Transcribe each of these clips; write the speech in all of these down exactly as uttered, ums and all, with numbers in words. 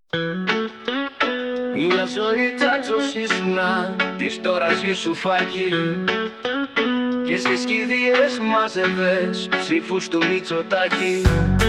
Μια ζωή τσάτσος ήσουνα, της τώρα ζήσου φάκι. Και στις κηδείες μάζευες ψήφους του Μητσοτάκη.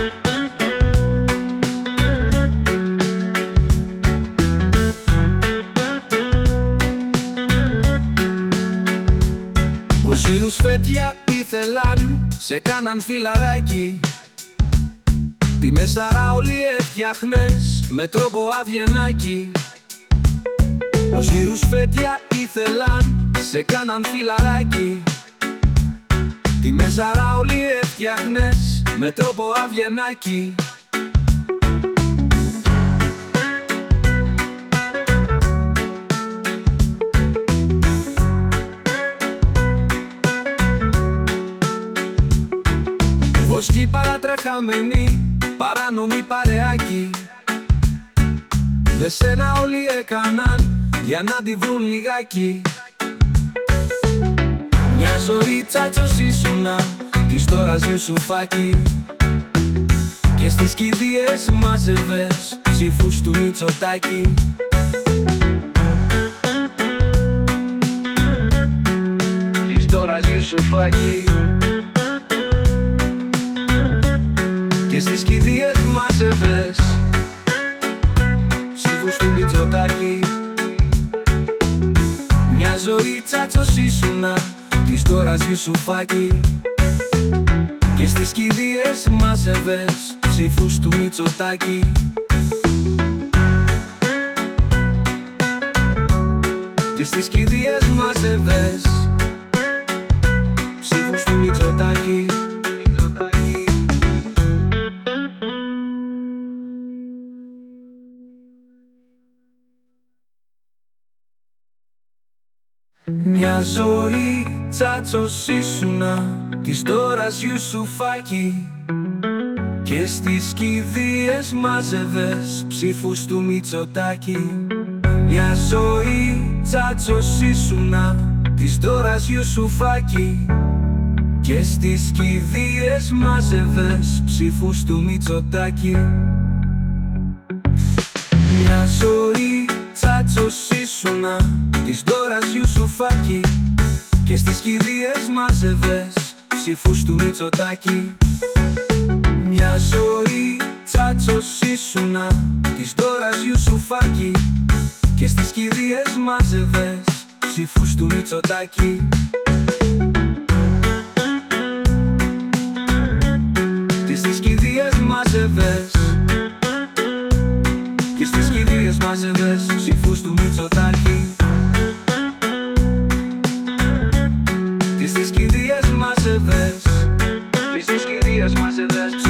Όσοι ρουσφέτια ήθελαν, σε κάναν φιλαράκι. Τη μεσαρά όλοι έφτιαχνες με τρόπο αυγενάκι. Όσοι ρουσφέτια ήθελαν, σε κάναν φιλαράκι. Τη μεσαρά όλοι έφτιαχνες με τρόπο αυγενάκι. Βοσκοί παρατρεχαμένοι, παράνομοι παρεάκι. Δε σένα όλοι έκαναν για να τη βρουν λιγάκι. Μια ζωή τσάτσος ήσουνα, της τώρα ζήσου φάκι. Και στις κηδείες μάζευες ψήφους του Μητσοτάκη. Της τώρα ζήσου φάκι. Και στις κηδείες μάζευες ψήφους του Μητσοτάκη. Μια ζωή τσάτσος ήσουνα, της τώρα ζήσου φάκι. Και στις κηδείες μάζευες ψήφους του Μητσοτάκη. Και στις κηδείες μάζευες ψήφους του Μητσοτάκη. Μια ζωή τσάτσος ήσουνα, της τώρα ζήσου φάκι. Και στις κηδείες μάζευες ψήφους του Μητσοτάκη. Μια ζωή τσάτσος ήσουνα, της τώρα ζήσου φάκι. Και στις κηδείες μάζευες ψήφους του Μητσοτάκη. Μια ζωή τσάτσος ήσουνα, της τώρα ζήσου φάκι. Και στις κηδείες μάζευες ψήφους του Μητσοτάκη. Μια ζωή τσάτσος ήσουνα, της τώρα ζήσου φάκι. Και στις κηδείες μάζευες ψήφους του Μητσοτάκη. Και στις κηδείες μάζευες. Και στις κηδείες μάζευες ψήφους του Μητσοτάκη. Και στις κηδείες μάζευες. Και στις κηδείες μάζευες.